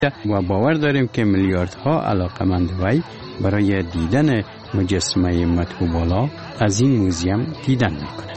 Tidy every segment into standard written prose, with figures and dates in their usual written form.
و باور داریم که میلیاردها علاقمند وی برای دیدن مجسمه متوبالا از این موزیم دیدن می‌کند.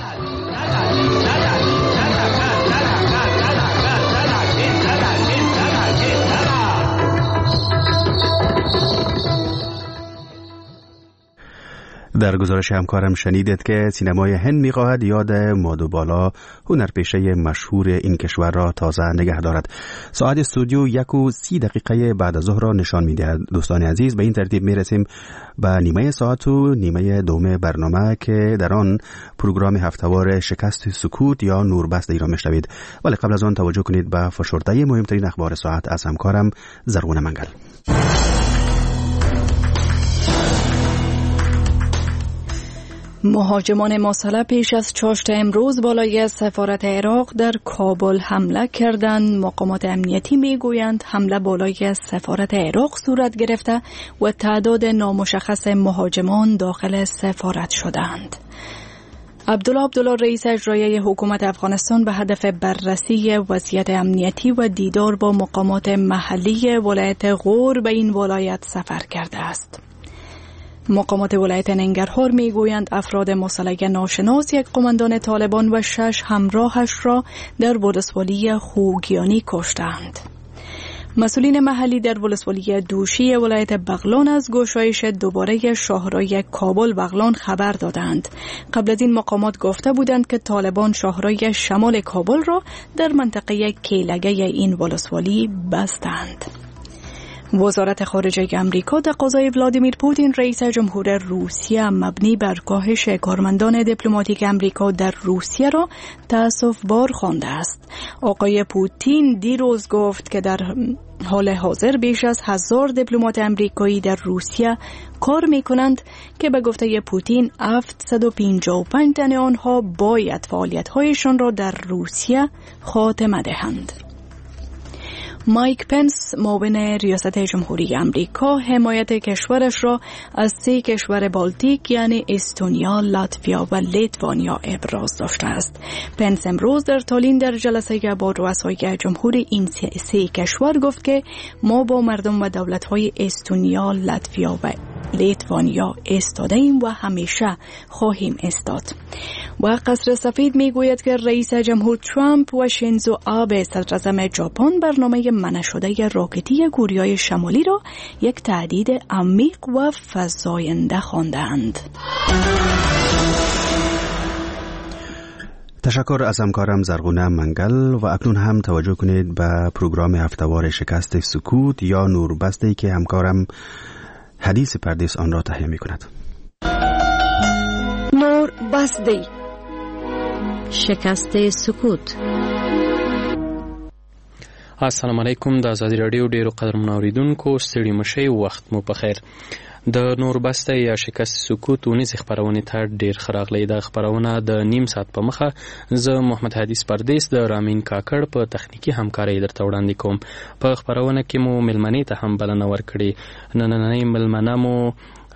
در گزارش همکارم شنیدید که سینمای هند می‌خواهد یاد مادوبالا هنرپیشه مشهور این کشور را تازه نگه دارد. ساعت استودیو 1:30 بعد از ظهر را نشان می‌دهد. دوستان عزیز، به این ترتیب می‌رسیم به نیمه ساعت و نیمه دوم برنامه که در آن پروگرام هفته‌وار شکست سکوت یا نوربسته را می‌شنوید. ولی قبل از آن توجه کنید به فشرده مهمترین اخبار ساعت از همکارم زرغون منگل. مهاجمان مسلح پیش از چاشت امروز بالای سفارت عراق در کابل حمله کردند. مقامات امنیتی میگویند حمله بالای سفارت عراق صورت گرفته و تعداد نامشخص مهاجمان داخل سفارت شدند. عبدالله رئیس اجرایی حکومت افغانستان به هدف بررسی وضعیت امنیتی و دیدار با مقامات محلی ولایت غور به این ولایت سفر کرده است. مقامات ولایت ننگرهار میگویند افراد مسلح ناشناس یک قماندان طالبان و 6 همراهش را در ولسوالی خوگیانی کشتند. مسئولین محلی در ولسوالی دوشی ولایت بغلان از گشایش دوباره شاهرای کابل بغلان خبر دادند. قبل از این مقامات گفته بودند که طالبان شاهرای شمال کابل را در منطقه کیلگه این ولسوالی بستند. وزارت خارجه آمریکا تقاضای ولادیمیر پوتین رئیس جمهور روسیه مبنی بر کاهش کارمندان دیپلماتیک آمریکا در روسیه را تأسف‌بار خوانده است. آقای پوتین دیروز گفت که در حال حاضر بیش از 1000 دیپلمات آمریکایی در روسیه کار می‌کنند که به گفته پوتین 755 تن آنها باید فعالیت‌هایشان را در روسیه خاتمه دهند. مایک پنس معاون ریاست جمهوری آمریکا حمایت کشورش را از 3 کشور بالتیک یعنی استونیا، لاتویا و لیتوانیا ابراز داشته است. پنس امروز در تالین در جلسه با رؤسای جمهور این 3 کشور گفت که ما با مردم و دولت‌های استونیا، لاتویا و لیتوانیا ایستاده ایم و همیشه خواهیم ایستاد. و قصر سفید میگوید که رئیس جمهور ترامپ و شینزو آبه صدراعظم ژاپن برنامه منع شده راکتی کوریای شمالی را یک تهدید عمیق و فزاینده خواندند. تشکر از همکارم زرغونه منگل و اکنون هم توجه کنید به پروگرام هفته‌وار شکست سکوت یا نوربسته که همکارم حدیث پردیس آن را تهیه می کند. نوربسته شکست سکوت. السلام علیکم. د آزادی رادیو ډیرو قدرمنو اوریدونکو ستړي مشئ، وخت مو په خیر. د نوربسته یا شکست سکوت ونیز خبرونه ته ډیر خراغلی. د خبرونه د نیم ساعت په مخه زه محمد حدیث پردیس د رامین کاکړ په تخنیکی همکارۍ درته وړاندې کوم. په خبرونه کې مو ملمنې ته هم بلنه ورکړې. نننۍ ملمنه مو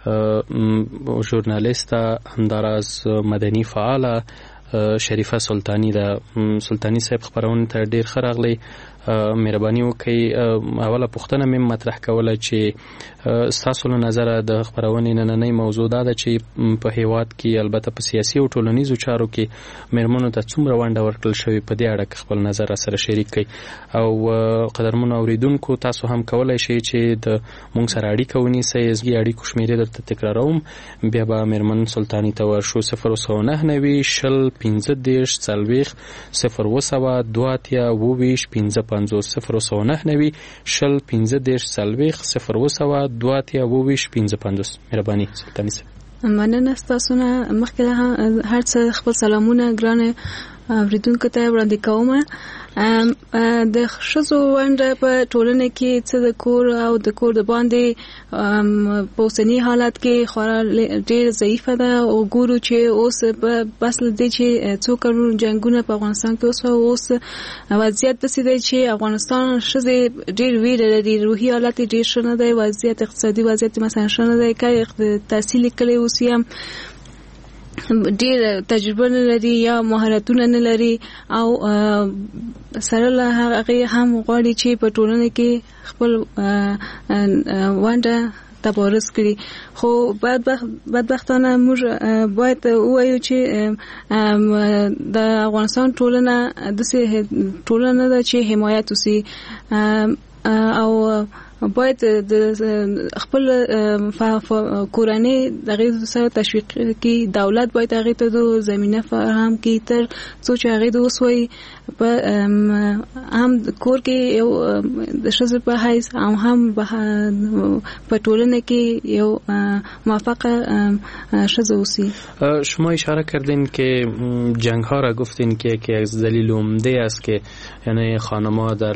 ژورنالیسته همداراز مدني فعاله شریفه سلطانی ده. سلطانی صاحب خبرونه ته ډیر خراغلی. مهرباني وکړئ اوله پوښتنه مې مطرح کوله چې ستاسو له نظره د خبرونې نننۍ موضوع دا ده چې په هیواد کې البته په سیاسي او ټولنیزو چارو کې مېرمنو ته څومره ونډه ورکړل شوې، په دې اړه کې خپل نظر سره شریک کړئ. او قدرمنو اوریدونکو تاسو هم کولای شئ چې د موږ سره اړیکه ونیسئ. زه اړیکو شمیرې درته تکراروم، بیا به مېرمن سلطانی ته ورشو. 009 شل 15 40 0 2 2 15 009 شل 15 40 0 2 15 مهرباني سلطانی صاحب. مننه تاسو نه. مخکې هر څه خپل سلامونه ګرانه اوریدونکو ته وړاندې کوم. د ښځو ونډه په ټولنه کې څه د کور او د کور د باندې په اوسني حالت کې خورا ډېر ضعیفه ده. او ګورو چې اوس بس لدې چې څو کلونو جنگونه په افغانستان کې اوس وضعیت داسې دی چې افغانستان ښځې ډېر ویره لري. روحي حالت ډېر ښه نه دی، وضعیت اقتصادي وضعیت مثلا ښه نه دی. که تحصیل کړی اوس هم ډیر تجربه نه لري یا مهارتونه نه لري او سره له هغه هم غواړي چې په ټولنه کې خپل ونده تبارز کړي. خو بدبختانه موږ باید ووایو چې د افغانستان ټولنه داسې ټولنه ده چې حمایت وسي او باید د خپل کورنۍ دغه سره تشویق کی، دولت باید هغه ته د زمينه فراهم کی تر څو چې هغه د وسوي په هم کور کې یو د شذ په حیث او هم په ټولنه کې یو موافقه شذ وسی. شما اشاره کردین که جنگ ها را گفتین که یکی از دلیل عمده است که یعنی خانم‌ها در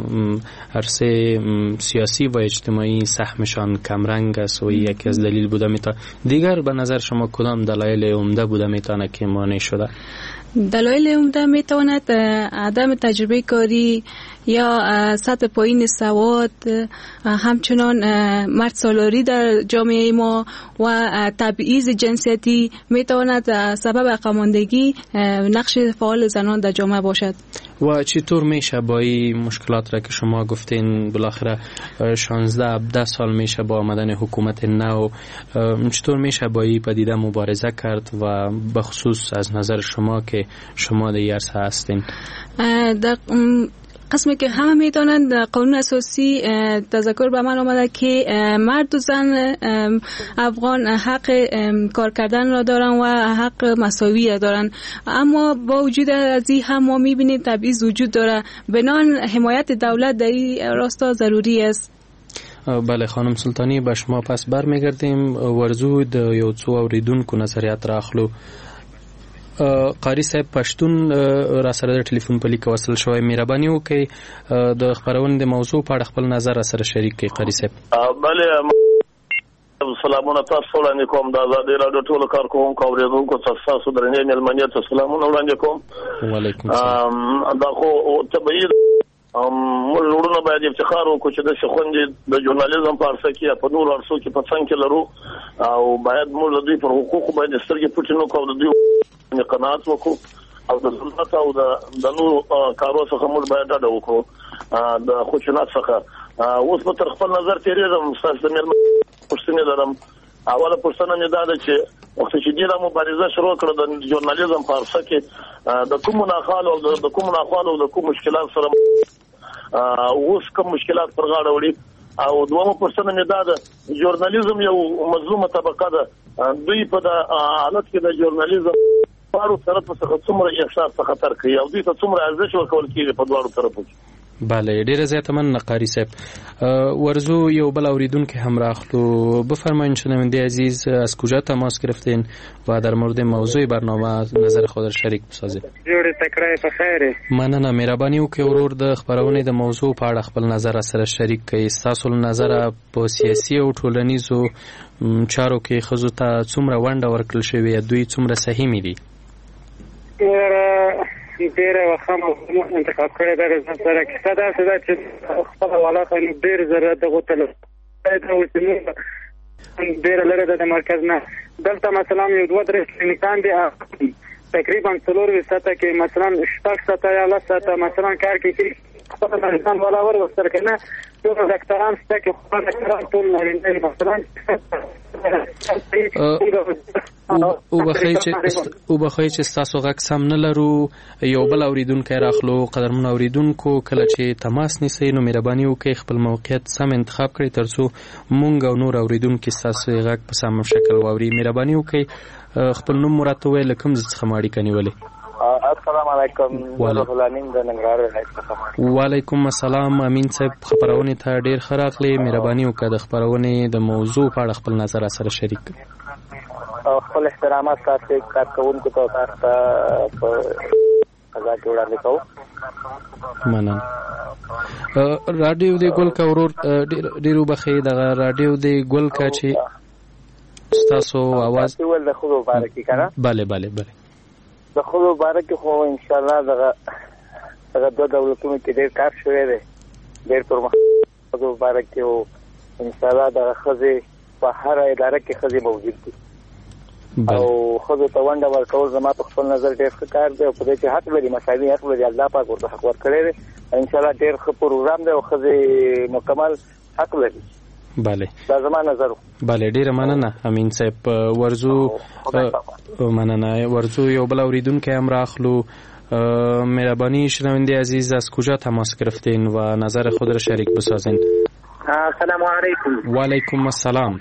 عرصه سیاسی و اجتماعی سهمشان کمرنگ است و یکی از دلیل بوده میتونه. دیگر به نظر شما کدام دلایل عمده بوده میتونه که مانع شده؟ دلایل عمده میتواند عدم تجربه کاری یا سطح پایین سواد، همچنان مرد سالاری در جامعه ما و تبعیض جنسیتی میتواند سبب عقب‌ماندگی نقش فعال زنان در جامعه باشد. و چطور میشه با این مشکلات را که شما گفتین بالاخره 16-17 سال میشه با آمدن حکومت نو، چطور میشه با این پدیده مبارزه کرد و به خصوص از نظر شما که شما در عرصه هستین؟ در قسمی که همه میدانند قانون اساسی تذکر به من آمده که مرد و زن افغان حق کار کردن را دارن و حق مساوی را دارن، اما با وجود از این هم ما میبینیم تبعیض وجود داره. بنان حمایت دولت در این راستا ضروری است. بله خانم سلطانی، به شما پس برمیگردیم. ورزو د یو څو اوریدونکو نظریات راخلو. قاری صاحب پښتون را سره د ټلیفون په لیک وصل شوی، مهرباني وکړئ د خبرونې د موضوع په اړه خپل نظر سره شریک کړئ. قاری صاحب بله سلامونه تاسو وړاندې کوم. د آزادۍ راډیو ټولو کارکوونکو او اورېدونکو تاسو درنې مېلمنې ته سلامونه وړاندې کوم. وعلیکم السلام. دا خو طبیعي موږ وروڼه باید افتخار وکړو چې د خوندې د ژورنالیزم په عرصه کې په نورو عرصو کې په څنګ کې لرو او باید موږ د دوی پر حقوقو باندې سترګې پټې نه کړو، د دوی قناعت وکړو او د دولت او د نورو کارو څخه موږ باید ډډه وکړو د خشونت څخه. اوس په تر خپل نظر تېرېږم، ستاسو د مېلمه پوښتنې لرم. اوله پوښتنه مې دا ده چې وخت چې دې مبارزه شروع کړه د ژورنالیزم په عرصه کې د کومو ناخوالو او د کوم مشکلات سره اوس کوم مشکلات پر غاړه وړي؟ او دومره پوښتنه مې دا ده ژورنالیزم یو مظلومه طبقه ده، دوی په د حالت کې د ژورنالیزم پارو طرف څخه څومره احساس خطر کوي او دوی ته څومره ارزښت ورکول کیږي په دواړو طرفو کې؟ بله ډیره زیاته مننه قاری صاحب. ورزو یو بل اوریدونکو هم راخلو. بفرمایید شنونده عزیز از کجا تماس گرفتین و در مورد موضوع برنامه نظر خود را شریک بسازید؟ جوړ تکرای په خیر. مننه، مهرباني وکړئ ورور د خبرونې د موضوع په اړه خپل نظر سره شریک کړئ. تاسو نظر په سیاسي او ټولنیزو چارو کې ښځو ته څومره ونډه ورکړل شوې، دوی څومره سهمي دي؟ ډېره وخت مو انتخاب کړی دا سره کیسه دا څه ده چې خپل والا خو ډېر ضرورت غوښتل دا چې ډېر لري د مرکز نه. دلته مثلا یو دوه درې کلینیکان دي تقریبا 4 ساعته کې مثلا 6 ساعته یا 10 ساعته مثلا کار کوي خپل مریضان والا ور وستر کنه یو ډاکټران څه کې خپل ډاکټران ټول نه مثلا او بخای چې تاسو غږ سم نه لرو. یو بل اوریدونکو راخلو. قدرمن اوریدونکو کله چې تماس نیسئ نو مهرباني وکړئ خپل موقعیت سم انتخاب کړئ ترڅو مونږ او نور اوریدونکو تاسو غږ په سم شکل واوري. مهرباني وکړئ خپل نوم مرته ویل کوم څه اړیکه نیولې. السلام علیکم. ولامین د ننګرهار ولایت څخه. وعلیکم السلام. امین صاحب خبرونه ته ډیر خراغلی. مهرباني وکړئ د خبرونه د موضوع په اړه خپل نظر سره شریک کړئ. خپل احترامات تاسو کارکونکو ته تاسو په قضا کې وړاندې کوم. مننه. رادیو دی ګل کا ورور ډیرو بخې د رادیو دی ګل کا چې تاسو आवाज ول د خو مبارکي کړه. bale د خو مبارکي خو ان شاء الله دغه د دولتونو کې ډېر کار شوی دی، ډېر پرمختګ مبارکي او ان شاء الله دغه خزي په هر اداره کې خزي موجود دي. او خو ته ونده ورکول زما په خپل نظر ډېر ښه کار دی او په دې کې حق لري مساوي حق لري الله پاک ورته حق ورکړي دی ان شاء الله ډېر ښه پروګرام دی او خو مکمل حق لري. بله دا زما نظر. بله ډیره مننه امین صاحب. ورزو مننه. ورزو یو بل اوریدونکی هم راخلو. مهربانی شنونده عزیز از کجا تماس گرفتین و نظر خود را شریک بسازین؟ السلام علیکم. و علیکم السلام.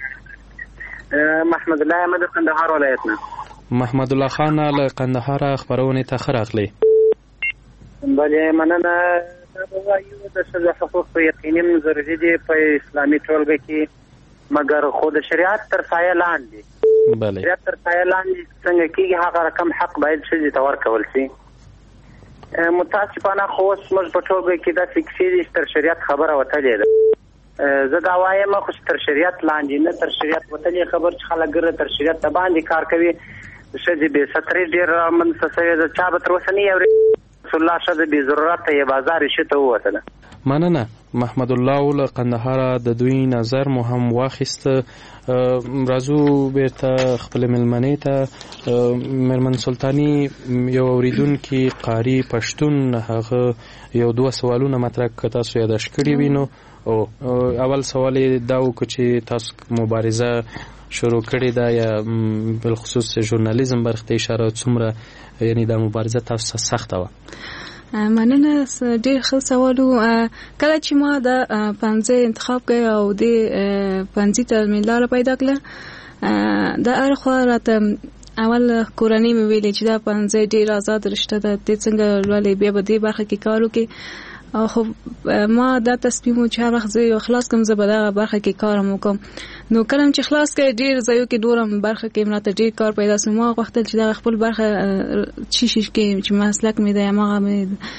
محمد الله احمد قندهار ولایتنا. محمد الله خان له قندهار خبرونه ته خراغلی. بله مننه. وایو د ښځو حقوق په یقیني ضروري دي په اسلامي ټولګه کې مګر خو د شریعت تر سایه لاندې. بله شریعت تر سایه لاندې څنګه کېږي هغه رقم حق باید ښځې ته ورکول شي. متاسفانه خو اوس موږ په ټولګه کې داسې کیسې دي چې تر شریعت خبره وتلې ده. زه دا وایم خو تر شریعت لاندې نه تر شریعت وتلې خبر چې خلک ګره تر شریعت ته باندې کار کوي. ښځې بې سترې ډېر رامنځته شوې ده. چا به تر اوسه نه یې اورېدلي رسول الله ښځه بې ضرورته یې بازار یې شته ووتله. مننه. محمد الله له قندهار د دوی نظر مو هم واخیسته. راځو بیرته خپل ملمنې ته. مېرمن سلطاني یو اوریدونکي قاری پښتون هغه یو دوه سوالونه مطرح کړه تاسو یاداښت کړي وینو. او اول سوال دا وکړو چې تاسو مبارزه شروع کړې ده یا بالخصوص ژورنالیزم برخه اشاره څومره یعنی دا مبارزه تاسو سخته و؟ مننه. ډېر ښه سوال و. کله چې ما د پنځه انتخاب کړ او د پنځه ته مې لاره پیدا کړه د هر خوا راته اول کورنۍ مې ویلې چې دا پنځه ډېر آزاد رشته ده د څنګه لولې بیا به دې برخه کې کار وکړي. خو ما دا تصمیم و چې هر وخت زه یو خلاص کم زه به دغه برخه کې کارم وکړم. نو کله چې خلاص کړ ډېر ځایو کې دورم برخه کې مراته ډېر کار پیدا سو. ما غوښتل چې دغه خپل برخه چی کې چې مسلک مې دی هغه مې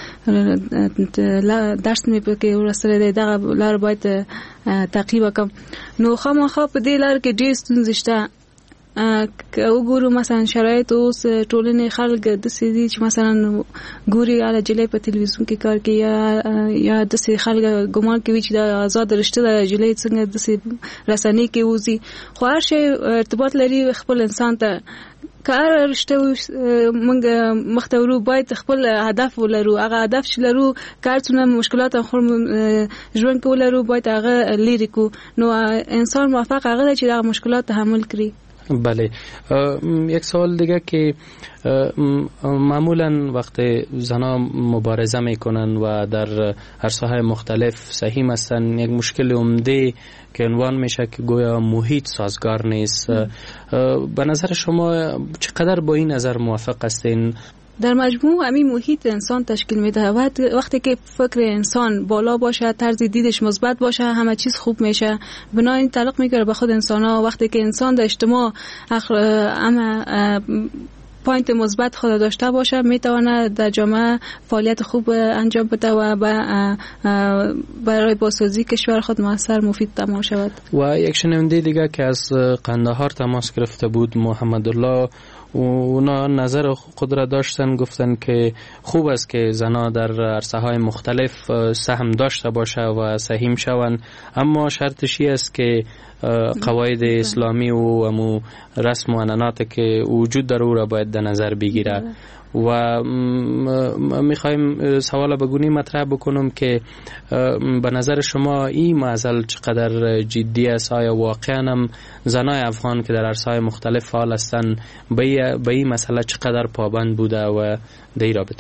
درس مې پکې ورسره دی دغه لار باید تعقیب وکړم. نو خامخا په دې لار کې ډېر ستونزې شته. وګورو مثلا شرایط اوس ټولنې خلک د سړي چې مثلا ګوري اله جلې په تلویزیون کې کار کوي یا د سړي خلک ګمان کوي چې د آزاد رشته د جلې څنګه د سړي رسنۍ کې وځي. خو هر شی ارتباط لري خپل انسان ته. کار رشته موږ مختورو باید خپل هدف ولرو. هغه هدف چې لرو کار څونه مشکلات خو ژوند کې ولرو باید هغه لري کو. نو انسان موفق هغه چې هغه مشکلات تحمل کړي. بله. یک سوال دیگه که معمولا وقت زنها مبارزه میکنن و در عرصه‌های مختلف سهیم هستن یک مشکل عمده که عنوان میشه که گویا محیط سازگار نیست. به نظر شما چقدر با این نظر موافق هستین؟ در مجموع همین محیط انسان تشکیل میده. وقتی که فکر انسان بالا باشه طرز دیدش مثبت باشه همه چیز خوب میشه. بنابراین تعلق میکنه به خود انسان ها. وقتی که انسان در اجتماع اما پوینت مثبت خود داشته باشه میتونه در جامعه فعالیت خوب انجام بده و برای بازسازی کشور خود موثر مفید تمام شود. و یک شنونده دیگه که از قندهار تماس گرفته بود محمد الله اونا نظر خود را داشتن گفتن که خوب است که زنها در عرصه های مختلف سهم داشته باشه و سهیم شوند اما شرطش است که قواعد اسلامی و امو رسم و عنعنات که وجود داره او را باید در نظر بگیره. و میخوایم سوال بگونی مطرح بکنم که به نظر شما این معضل چقدر جدی است؟ آیا واقعا هم زنای افغان که در عرصه‌های مختلف فعال هستند به این مسئله چقدر پابند بوده و در رابطه؟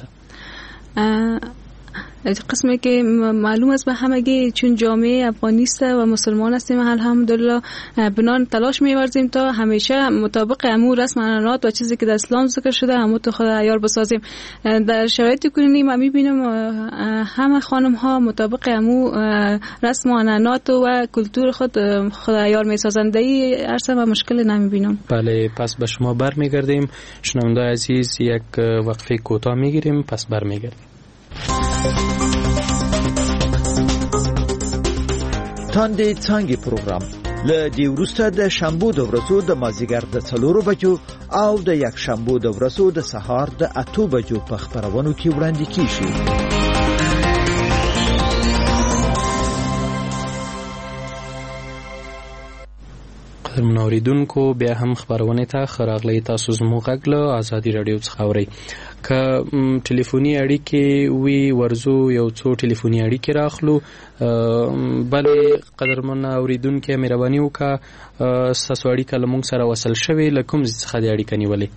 قسمی که معلوم است به همگی چون جامعه افغانی است و مسلمان هستیم الحمدلله بنان تلاش می‌ورزیم تا همیشه مطابق امور رسم و عنعنات و چیزی که در اسلام ذکر شده همون تو خود عیار بسازیم. در شرایط کنونی ما می‌بینیم همه خانم‌ها مطابق امور رسم و عنعنات و کلتور خود عیار می‌سازند. این عرصه ما مشکل نمی‌بینم. بله پس به شما برمیگردیم. شنونده عزیز یک وقفه کوتاه می‌گیریم پس برمیگردیم. تاندې څنګه پروګرام له دې وروسته د شنبو د ورځو د مازیګر د 4 بجو او د یک شنبو د ورځو د سهار د 8 بجو په خبرونو کې وړاندې کیږي. محترم اوریدونکو بیا هم خبرونه ته خراغلی تاسو زموږ غږ له ازادي رادیو څخه اورئ که ټلیفوني اړیکې وی ورزو یو څو ټلیفوني اړیکې راخلو بلې قدرمن اوریدونکو مهرباني وکړه ستاسو اړیکه له موږ سره وصل شوې له کوم ځای څخه د اړیکه نیولې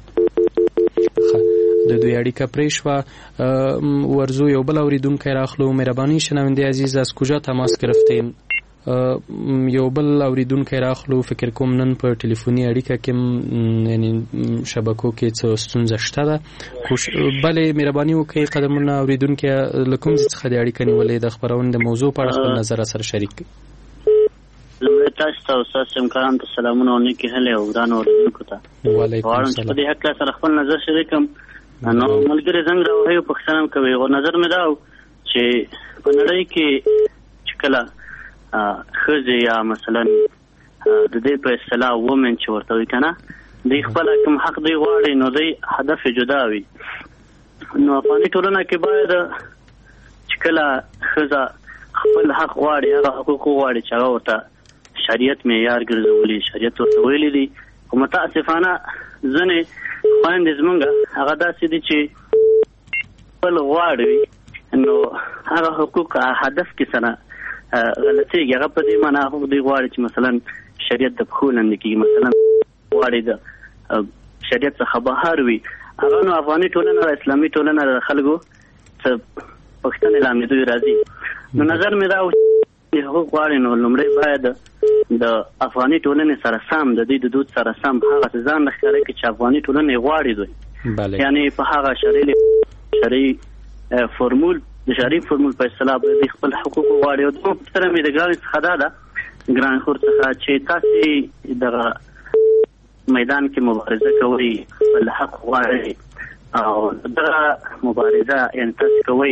د دوی اړیکه پرې شوه ورزو یو بل اوریدونکی راخلو مهرباني شنونده عزیز از کجا تماس گرفتین یو بل اوریدونکی راخلو فکر کوم نن په ټلیفوني اړیکه کې یعنی شبکو کې څه ستونزه شته ده بلې مهرباني وکړئ قدمونه اوریدونکي له کوم ځای څخه د اړیکه نیولې د خبرونې د موضوع په اړه خپل نظر سره شریک کړئ لومړی تاسو ته استاد سمکاران ته سلامونه او نیکې هیلې او ګرانو اوریدونکو ته وعلیکم السلام په دې هکله سره خپل نظر شریکم نو ملګري زنګ راوهي پښتنه کوي او نظر مې دا چې په نړۍ کې چې کله خزه یا مثلا د دې په اصطلاح وومن چې ورته وي کنه د خپل کوم حق دی غواړي نو دی هدف جدا وي نو افغاني ټولنه کې باید چې کله خزه خپل حق غواړي هغه حقوق غواړي چې هغه ورته شریعت معیار ګرځولي شریعت ورته ویلي دي او متاسفانه ځنې خویندې زمونږ هغه داسې دي چې خپل غواړي نو هغه حقوق هدف کې سره غلطيږي هغه په دې معنی حقوق دی غواړي چې مثلا شریعت د پخو لاندې کېږي مثلا غواړي د شریعت څخه بهر وي هغه نو افغاني ټولنه او اسلامي ټولنه د خلکو څه پښتنې لامې دوی راځي نو نظر مې دا چې حقوق غواړي نو لومړی باید د افغاني ټولنې سره سم د دې د دود سره سم هغه ځان ښکاره کړي چې افغاني ټولنه غواړي دوی یعنی په هغه شرعي فرمول د شریف فرمول په اصطلاح د خپل حقوق غواړي او د محترم د ګران څخه ده ګران خور څخه چې تاسو د میدان کې مبارزه کوي خپل حق غواړي او دا مبارزه ان تاسو کوي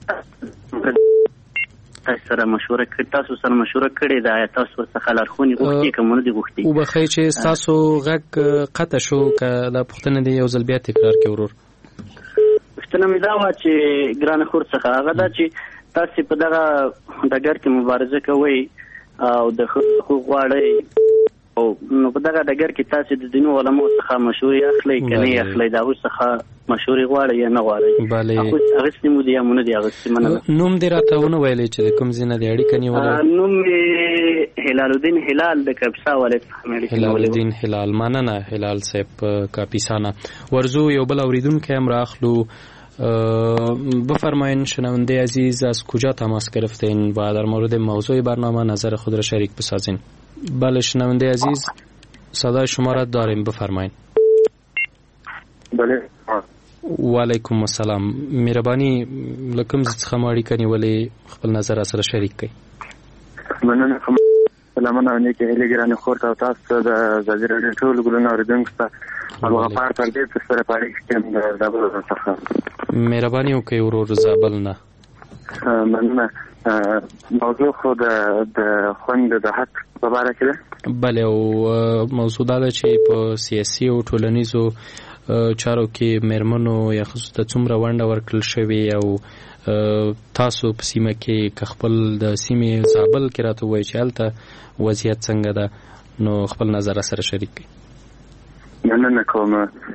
سره مشوره کړئ تاسو سره مشوره کړئ دا تاسو څخه لارښوونې غوښتي کوم نه دي غوښتي او بخیر چې تاسو غږ قطع شو ک د پښتنه دی یو ځل بیا تکرار کې ورور پښتنه مې دا و چې ګران خور څخه هغه دا چې تاسو په دغه ډګر کې مبارزه کوي او د حقوق غواړي او نو په دغه ډګر کې تاسو د دینو علماء څخه مشورې اخلي کني اخلي دا څخه مشورې غواړي یا نه غواړي هغه ستمو دي امونه دي هغه ستمنه نوم دې راته ونه ویلې چې کوم ځینه دې اړیکه نیولې نوم هلال الدین هلال د کاپیسا ولایت هلال الدین هلال مننه هلال صاحب کاپیسانا ورزو یو بل اوریدونکو هم راخلو بفرمایین شنونده عزیز از کجا تماس گرفتین و در مورد موضوع برنامه نظر خود را شریک بسازین بله شنونده عزیز صدای شما را داریم بفرمایین بله و علیکم السلام مهربانی لکم څخه ماړی کني ولې خپل نظر سره شریک کړئ مننه سلامونه نیکه هلي ګرانه خور تاسو د زاجر ټول ګلونه اوریدونکو ته هغه پاره پر دې سره پاره کې د زابل څخه مهرباني وکړئ ورور زابل نه مننه موضوع خو د خوند د حق په اړه کې بله او موضوع دا چې په سیاسي او ټولنیزو چارو کې مېرمنو یا خصوصا څومره ونډه ورکړل شوې او تاسو په سیمه کې خپل د سیمې زابل کې راته وایي چې هلته وضعیت څنګه ده نو خپل نظر سره شریک کړئ مننه کوم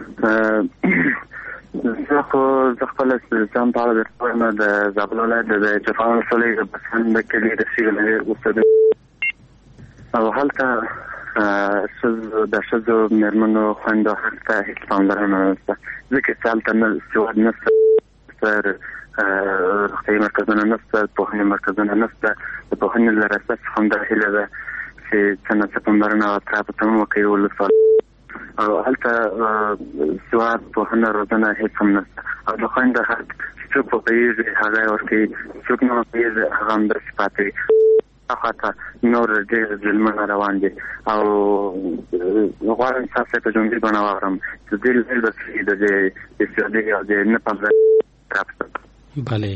زه خو خپل ځان په اړه درته د زابل ولایت د چفان سولې د بسند کلی د سیګل اوسېد او هلته د شذو مېرمنو خویندو حق ته هیڅ پاملرنه نشته ځکه چې هلته نه سواد نشته روغتیايي مرکزونه نشته پوهنې مرکزونه نشته د پوهنې له راسته څخه هم دا هیله ده چې څه نه څه پاملرنه او اطرافو ته وکړي ولسوال او هلته سواد پوهنه روزنه هیڅ هم نشته او د خویندو حق څوک پوهېږي هغه یې ورکوي څوک نه پوهېږي هغه همداسې پاتې وي خاطر نور ډېر ظلمونه روان دي او غواړم تاسو ته جملې بڼه واورم چې دې ځل د استعداد او د نه پاملرنه بله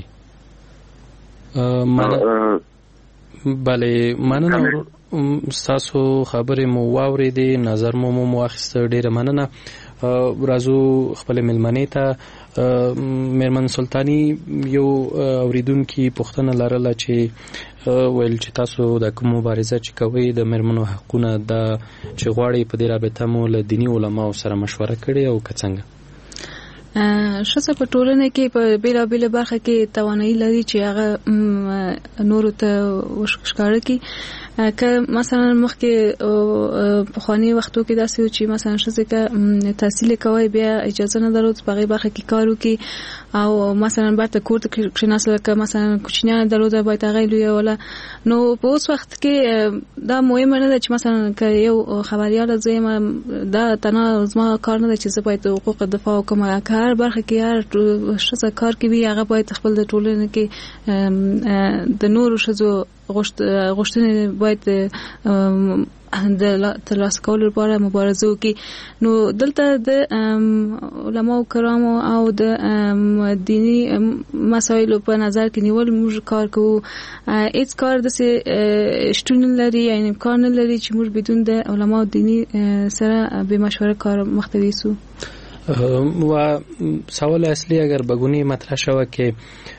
مننه تاسو خبرې مو واورېدې نظر مو واخیسته ډېره مننه راځو خپل ملمنې ته. میرمن سلطانی یو اوریدونکو پوښتنه لرله چې ویل چې تاسو د کوم مبارزه چې کوي د میرمنو حقونه د چې غواړي په دې رابطه مو له دینی علماو سره مشوره کړې او که څنګه؟ ښځه په ټولنه کې په بیلابېلو برخه کې توانایي لري چې هغه نورو ته وښکاره کړي. که مثلا مخکې پخواني وختو کې داسې و چې مثلا ښځې که تحصیل کوي بیا اجازه نه درلود په هغې برخه کې کار وکړي او مثلا بیرته کور ته کښېناستله، که مثلا کوچنیان درلوده باید هغه یې لویوله. نو په اوس وخت کې دا مهمه نه ده چې مثلا که یو خبریاله زه یم دا تنها زما کار نه ده چې زه باید حقوق دفاع وکړم. که هر برخه کې هر ښځه کار کوي هغه باید خپل د ټولنې کې د نورو ښځو غوښتنې باید د ترلاسه کولو لپاره مبارزه وکړي. نو دلته د علماو کرامو او د دینی مسایلو په نظر کې نیول موږ کار کوو. هیڅ کار داسې شتون نه لري یا امکان نه لري چې موږ بدون د علماو دینی سره به مشوره کار مخته یوسو. و سوال اصلی اگر بگونی مطرح شود که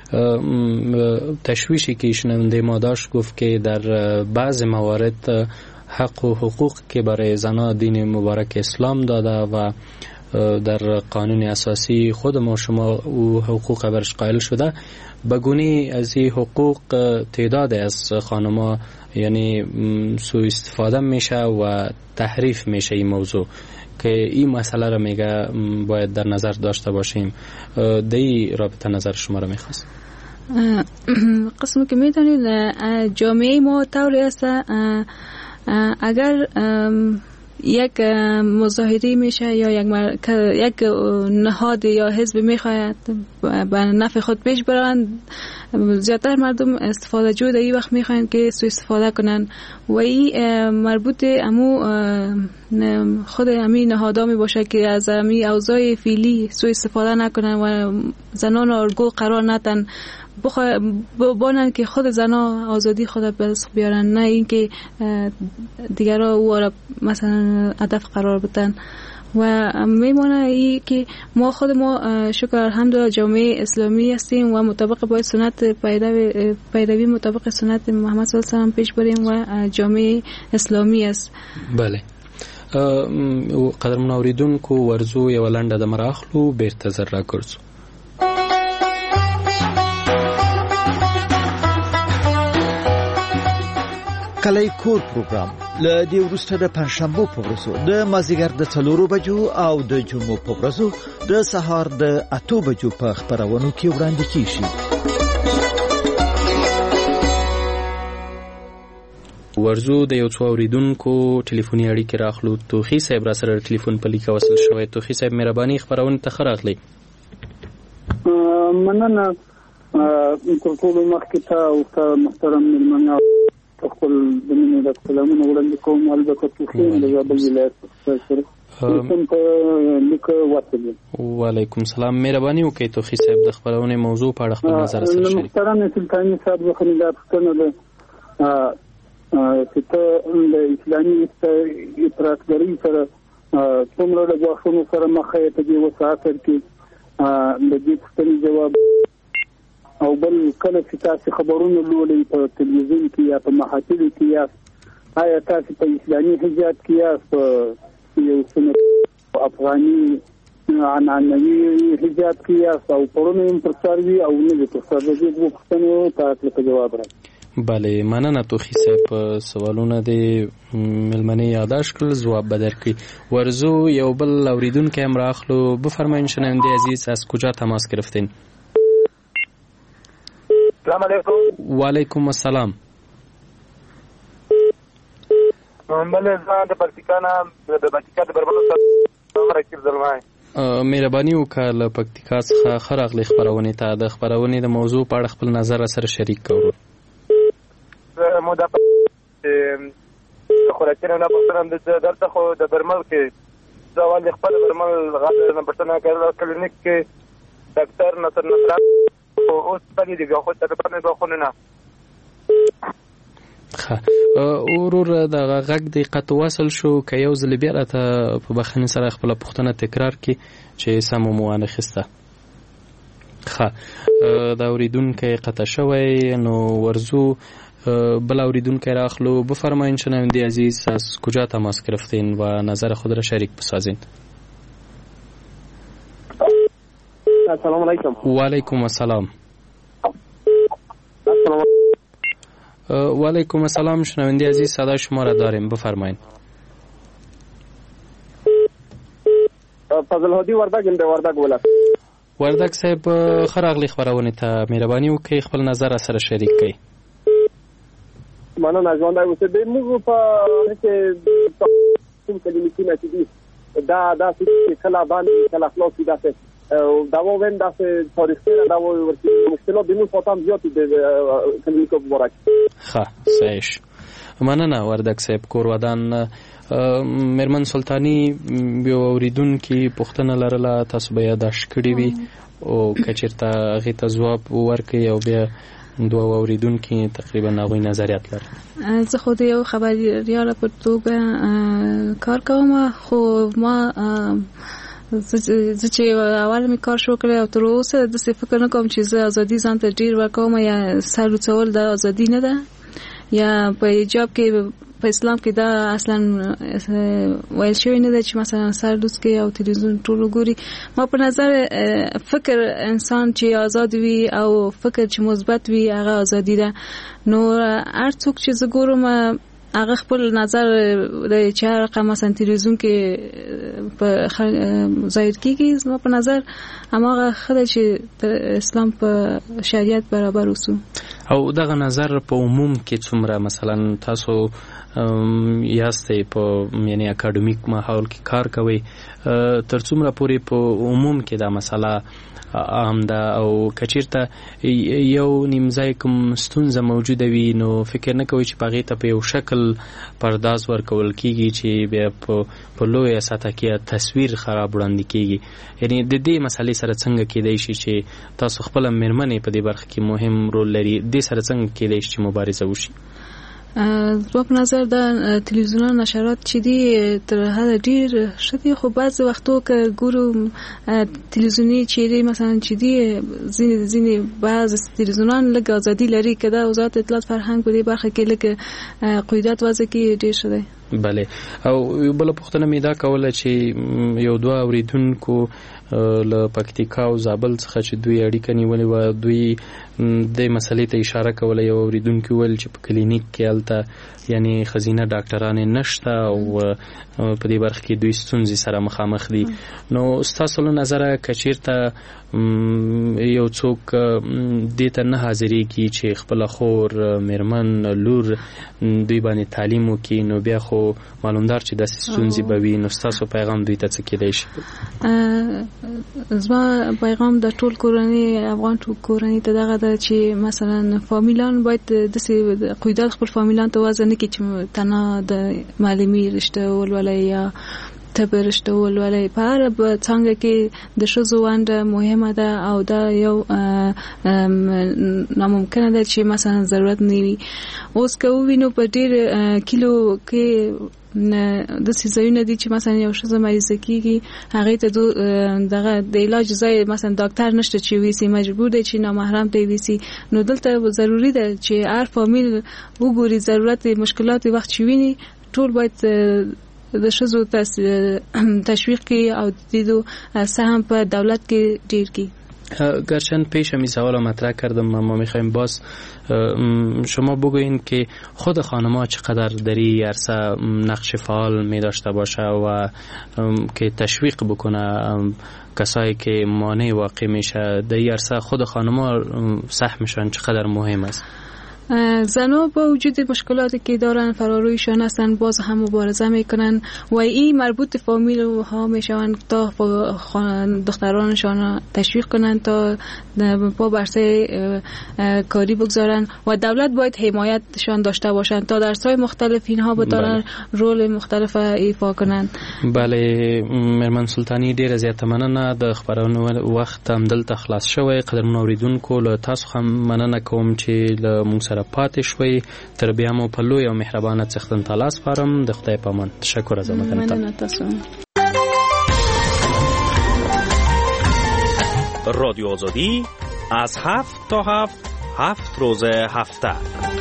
تشویشی که شنونده ما داشت گفت که در بعض موارد حق و حقوق که برای زنان دین مبارک اسلام داده و در قانون اساسی خود ما شما او حقوق برش قائل شده، بگونی از این حقوق تعداد از خانم‌ها یعنی سوء استفاده میشه و تحریف میشه این موضوع که این مسئله را میگه باید در نظر داشته باشیم. دی رابطه نظر شما را میخواست. قسم که میدونید جامعه ما طوری است اگر یک مظاهره میشه یا یک نهاد یا حزب میخواید به نفع خود پیش برند، زیادتر مردم استفاده جو در این وقت میخواین که سوء استفاده کنن و این مربوط امو خود همین نهادا می باشه که از همین اوضاع فعلی سوء استفاده نکنن و زنان ارگو قرار ندن، بانن که خود زنا آزادی خود به دست بیارن، نه اینکه دیگرها او را مثلا هدف قرار بدن. و میمونه ای که ما خود ما شکر الحمدلله جامعه اسلامی هستیم و مطابق باید سنت پیروی مطابق سنت محمد صلی الله علیه و سلم پیش بریم و جامعه اسلامی است. بله. قدرمن اوریدونکو ورزو یو لنډه د مراخلو بیرته زر را ګرځو. کلی کور پروګرام له دې وروسته د پنځشنبه په ورځو د مازدیګر د 4 بجو او د جمعو په ورځو د سهار د 8 بجو په خبرونو کې وړاندې کیږي. ورزو د یو څو اوریدونکو ټلیفوني اړیکې راخلو. توخی صاحب را سره ټلیفون په لیکه وصل شوی. توخی صاحب مهرباني خبرونه ته راغلی. مننه تر ټولو مخکې ته او محترم مېلمانه خپل د مینې د سلامونه وړاندې کوم. البته توخی د زابل ولایت سره کوم ته لیک واتل. وعلیکم السلام. مهرباني وکړئ توخی صاحب د خبرونه موضوع په اړه خپل نظر سره شریک. محترم سلطانی صاحب خو نه دا پښتنه ده چې ته د اسلامي اطاعتګرۍ سره څومره د غوښتنو سره مخ یې ته دی وسات کې د دې پوښتنې جواب او بل کله چې تاسو خبرونه لولئ په تلویزیون کې یا په محافلو کې یا آیا تاسو په اسلامي حجاب کې یا په یو سنت افغاني عنعنوي حجاب کې یا او پرونه هم پرچار وي او نه د پرچار د دې پوښتنو تاسو ته جواب راځي. بله مننه توخی صاحب. سوالونه د ملمنې یاداش کړل جواب بدر کی. ورزو یو بل اوریدونکو هم راخلو. بفرمایین شنونده عزیز از کجا تماس گرفتین؟ السلام علیکم. و علیکم السلام. بله زه د پکتیکا نه د پکتیکا د بربرو سره راکیر زلمای. مهرباني وکړه له پکتیکا څخه خراغلی خبرونه ته د خبرونه د موضوع په اړه خپل نظر سره شریک کړو. مو دا خوراکینه نه پوښتنه د درته خو د برمل کې ځوال خپل برمل غاړه نه پښتنه کړل کلینیک کې ډاکټر نصر نصرات اوس پدې دی خو ته په نه غوښنه نه ورور د غږ د قط وصل شو که یو ځل بیا راته په بخښنې سره خپله پوښتنه تکرار کړي چې سمه مو وانخیسته. دا اوریدونکی قطع شوی، نو ورزو بل اوریدونکی را اخلو. بفرمایین شنونده عزیز از کجا تماس گرفتین و نظر خود را شریک بسازین. السلام علیکم. و علیکم السلام. و علیکم السلام. شنونده عزیز صدای شما را داریم، بفرمایین. فضل هادی وردګ د وردګ ولایت. وردګ صاحب خراغلی خبرونه ته مهرباني وکړئ، خپل نظر سره شریک کړئ. مننه ژوند اوسه د موږ په کې څوم کلمې چې دي دا چې کله باندې کله خلاص دي دا ووین دا چې تاریخي دا ورته مشکلات د موږ فاطم زیات دي کلمې کو مبارک. صحیح. مننه وردګ صاحب کور ودان. میرمن سلطانی یو اوریدونکي پوښتنه لرله، تاسو به یاداشت کړې وي او که چېرته هغې ته ځواب ورکړئ او بیا دوه اوریدونکي تقریبا هغوی نظریات لري. زه خو د یو خبریاله په توګه کار کوم، خو ما زه چې اول مې کار شروع کړی او تر اوسه داسې فکر نه کوم چې زه ازادي ځان ته ډېر ورکوم یا سر لوڅول دا ازادي نه ده، یا په حجاب کې په اسلام کې دا اصلا ویل شوی نه ده چې مثلا سر لوڅ کې او تلویزیون ټول ګوري. ما په نظر فکر انسان چې آزاد وي او فکر چې مثبت وي هغه ازادي ده. نو هر څوک چې زه ګورم هغه خپل نظر د چې هر رقم مثلا تلویزیون کې په ظاهر کېږي، زما په نظر هماغه ښه ده چې اسلام په شریعت برابر اوسو. او دغه نظر په عموم کې څومره مثلا تاسو یاستئ په یعنی اکاډمیک ماحول کې کار کوئ، تر څومره پورې په عموم کې دا مسله عام ده او که چېرته یو نیم ځای کوم ستونزه موجوده وي نو فکر نه کوئ چې په هغې ته په یو شکل پرداز ورکول کېږي چې بیا په لویه سطح کې تصویر خراب وړاندې کېږي. یعنی د دې مسلې سره څنګه کېدی شي چې تاسو خپله مېرمنې په دې برخه کې مهم رول لري، دې سره څنګه کېدی شي چې مبارزه وشي؟ زما په نظر دا تلویزیون نشرات چې دي تر حده ډېر ښه دي، خو بعضې وختو که ګورو تلویزیوني چیرې مثلا چې دي ځینې بعض تلویزیونان لږ ازادي لري، که دا وزارت اطلاعات فرهنګ په دې برخه کې لږ قیودات وضع کړي ډېر ښه دی. بله. او یو بله پوښتنه مې دا کوله چې یو دوه اوریدونکو له پکتیکا او زابل څخه چې دوی اړیکه نیولې وه، دوی دې مسلې ته اشاره کوله. یو اوریدونکي وویل چې په کلینیک کې هلته یعنی ښځینه ډاکټرانې نشته او په دې برخه کې دوی ستونزې سره مخامخ دي. نو ستاسو له نظره که چېرته یو څوک دې ته نه حاضرېږي چې خپله خور، مېرمن، لور دوی باندې تعلیم وکړي، نو بیا خو معلومدار چې داسې ستونزې به وي، نو ستاسو پیغام دوی ته څه کېدی شي؟ زما پیغام د ټول کورنۍ افغان ټول کورنۍ ته دغه ده چې مثلا فامیلان باید داسې قیودات خپل فامیلان ته وضع نه کړي چې تنها د معلمي رشته ولولئ یا طب رشته ولولئ. په هره څانګه کې د ښځو ونډه مهمه ده او دا یو ناممکنه ده چې مثلا ضرورت نه وي. اوس که ووینو په ډېر کلیو کې داسې ځایونه دي چې مثلا یو ښځه مریضه کېږي، هغې ته دغه د علاج ځای مثلا ډاکټر نشته چې ویسي، مجبور دی چې نامحرم ته یې ویسي. نو دلته ضروري ده چې هر فامیل وګوري ضرورت مشکلات وخت چې ویني، ټول باید د ښځو تشویق کړي او دیدو سهم په دولت کې ډیر کړي. گرچند پیش همی سوال مطرح کردم، اما میخوایم باز شما بگوین که خود خانم‌ها چقدر در این عرصه نقش فعال می داشته باشه و که تشویق بکنه کسایی که مانع واقع میشه در این عرصه، خود خانم‌ها سهمشان چقدر مهم است؟ زنها با وجود مشکلاتی که دارن فرارویشان هستن باز هم مبارزه میکنن و این مربوط فامیل ها میشون تا دخترانشان تشویق کنن تا با برسه کاری بگذارن و دولت باید حمایتشان داشته باشن تا درس‌های مختلف اینها بتونن رول مختلف ایفا کنن. بله مرمن سلطانی ډیر زیاته مننه د خبرونو وخت هم دلته خلاص شوی. قدرمن اوریدونکو له تاسو هم مننه کوم چې له موږ سره سره پاتې شوي. تر بیا مو په لوی او مهربانه څښتن تعالی سپارم. د خدای په امان. تشکر از مننه تاسو. رادیو آزادی از 7 تا 7 روز هفته.